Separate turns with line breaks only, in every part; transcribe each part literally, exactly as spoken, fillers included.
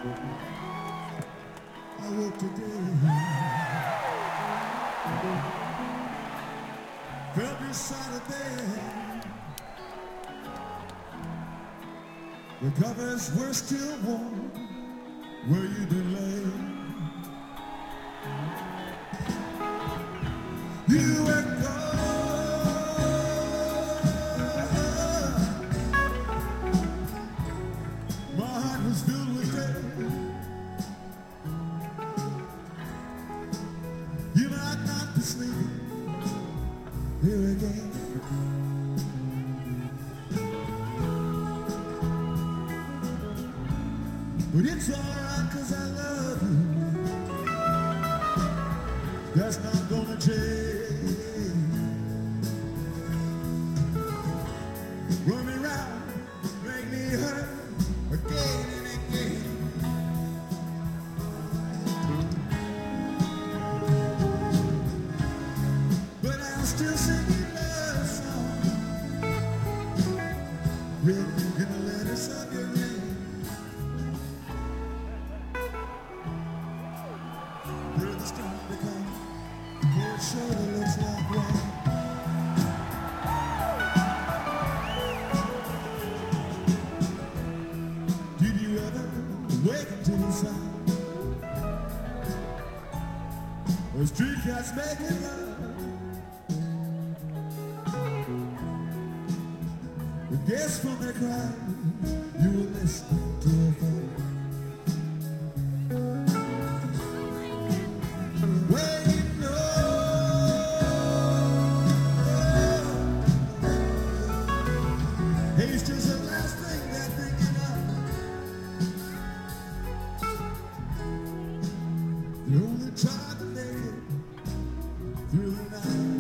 I woke today, felt beside a bed. The covers were still warm where you'd been laid. You were gone. My heart was filled with pain. You might not be sleeping here again. But it's alright, cause I love you. That's not gonna change. Run me round, make me hurt again and again. But I'll still sing you love song, written in the letters of your name. Sure it looks like rain. Did you ever wake up to the sound of street cats making love? But guess from their cry you were listening to a phone. It's just the last thing they're thinking of. You only tried to make it through the night.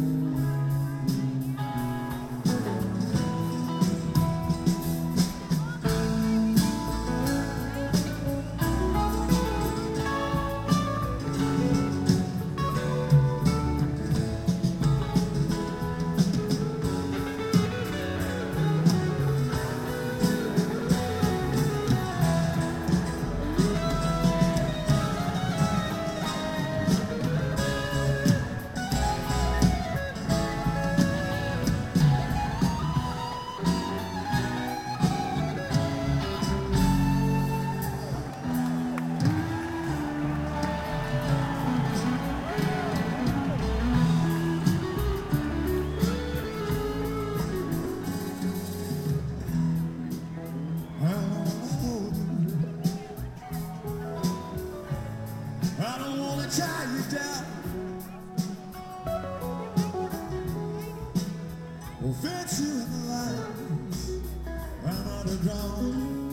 Tie you down, or fence you in the lines I'm underground.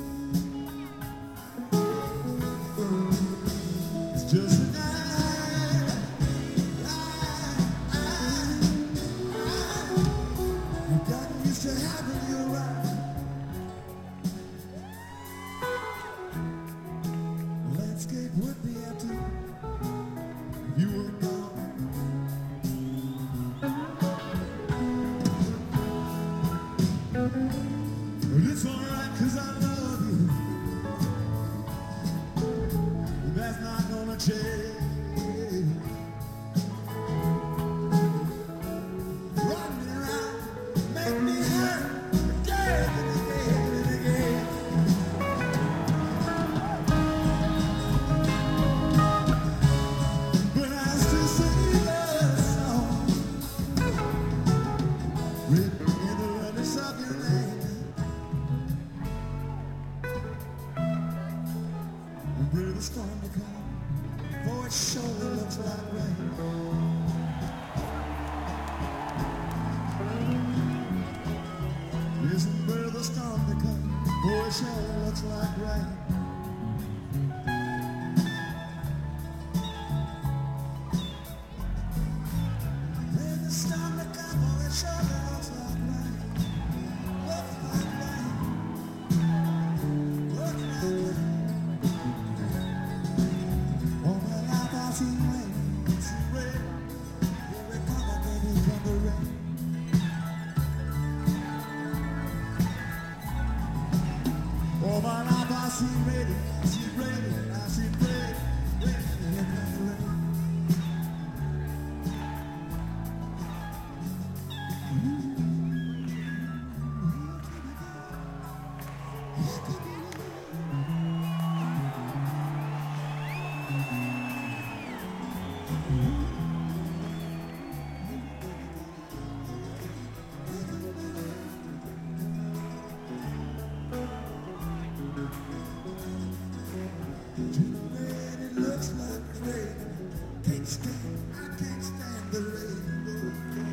It's just a night, night, night, night. You've gotten used to having you around. The landscape would be empty. You were gone. But it's alright, cause I love you. But that's not gonna change. Run me around, make me hurt again and again and again. But I still sing you love song, written in the letters of your name. And we're the storm to come, for it surely looks like rain. Isn't there the storm to come, for it surely looks like rain. All my life I see ready, I see ready, I see ready, ready, ready, ready. It looks like rain. Can't stand, I can't stand the rain.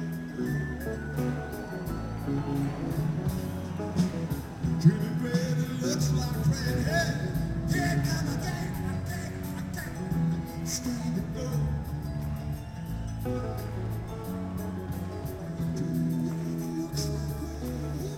Turning red, it looks like rain. Hey, here come again. I can't, I can't stand it. No. Turning red, it looks like rain.